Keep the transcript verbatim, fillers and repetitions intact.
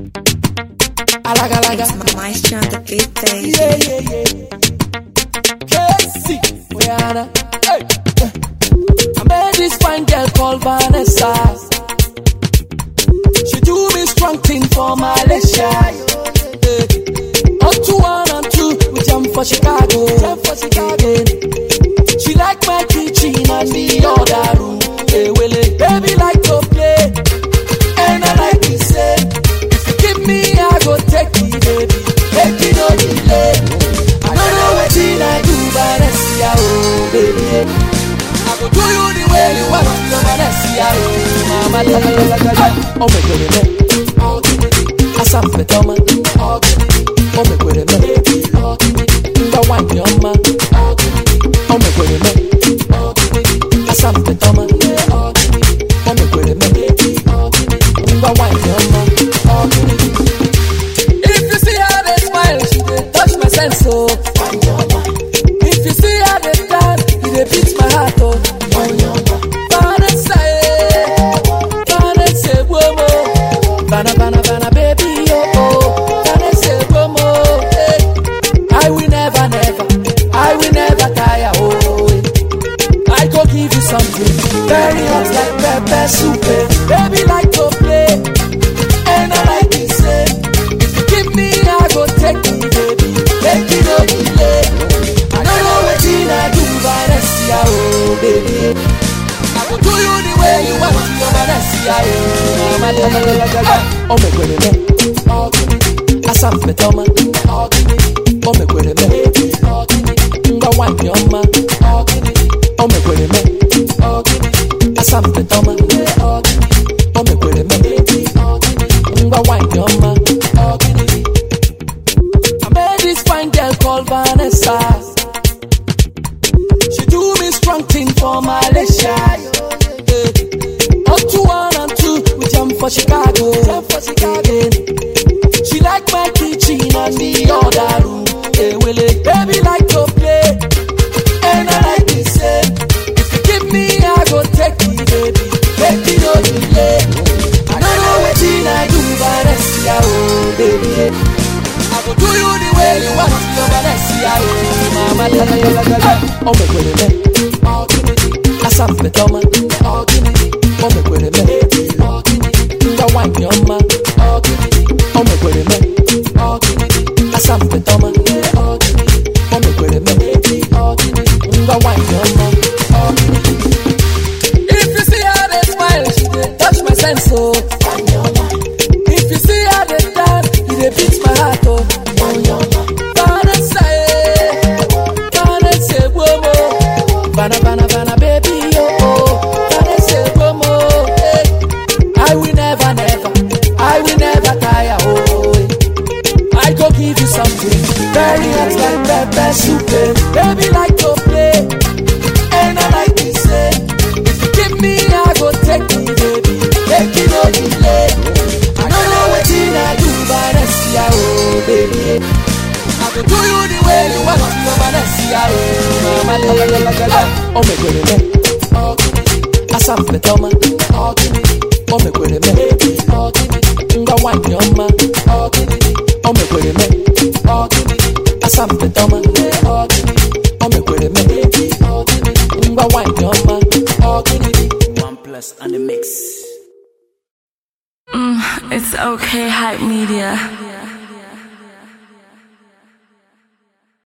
Alaga, alaga. It's my maestro on the beat, baby. Yeah, yeah, yeah. Casey, Rihanna. Hey. I met this fine girl called Vanessa. She do me strong thing for Malaysia. Hey. On two, one, on two, we jump for Chicago. Jump for Chicago. She like my kitchen and the other room. Hey, well, baby like to play, and I like to say, if you give me, I go take it, baby. Take it, no delay. I don't know what I do, but I see ya, oh, baby. I go do you the way you want, no man, I see ya, oh, mama, la la la la la. Oh, me quit it, oh, give me. I saw me, Toma, oh, give me. Oh, me quit it, oh, give me. The one, your man, oh, give me. Oh, me quit it, oh, give me. I saw me, Toma, oh, give me. Oh, me quit it, oh, give me. The one, your man, oh, give me. If you see how they smile, she dey touch my sense, oh. If you see how they dance, it dey beat my heart, oh. Vanessa, Vanessa, womo, Vana, Vana, Vana, baby, oh, oh. Vanessa, womo, eh. I will never, never, I will never tire, oh. Eh. I go give you something very hot like pepper soup, eh. Baby like to play, and I like to say, if you give me, I go take it, baby. Take it, no delay. I don't know what I do, but I see ya, oh, baby. I go do you the way you want, no man, I see ya, oh, mama, la la la la la. Oh, me quit it, oh, give me. I saw me, Toma, oh, give me. Oh, me quit it, oh, give me. The one, your man, oh, give me. Oh, me quit it, oh, give me. I saw me, Toma, oh, give me. Oh, me quit it, oh, give me. The one, your man, oh, give me. I met this fine girl called Vanessa. She do me strong thing for Malaysia. Hey. On two, one, and two, we jump for Chicago. Jump for Chicago. She like my kitchen and the other room. Hey, well, it, baby like to play, and I like to say, if you give me, I go take it, baby. Take it, no delay. I don't know what I do, but I see ya, oh, baby. I go do you the way you want, no man, I see ya, oh, mama, la la la la la. Oh, me quit it, oh, give me. I saw me, Toma, oh, give me. Oh, me quit it, oh, give me. The one, your man, oh, give me. Oh, me quit it, oh, give me. I saw me, Toma, oh, give me. Oh, me quit it, oh, give me. The one, your man, oh, give me. If you see how they smile, she dey touch my sense, oh. If you see how they dance, it dey beat my heart, oh. Vanessa, Vanessa, womo, Vana, Vana, Vana, baby, oh, oh. Vanessa, womo, eh. I will never, never, I will never tire, oh. Eh. I go give you something very hot like pepper soup, eh. Baby like to play, and I like to say, if you give me, I go take it, baby. Take it, no delay. I don't know what I do, but I see ya, oh, baby. I go do you the way you want, no man, I see ya, oh, mama, la la la la la. Oh, me quit it, oh, give me. I saw me, Toma, oh, give me. Oh, me quit it, oh, give me. The one, your man, oh, give me. Oh, me quit it, oh, give me. I saw me, Toma, oh, give me. Oh, me quit it, oh, give me. The one, your man, oh, give me. One plus on the mix. Mm, it's okay, Hype Media.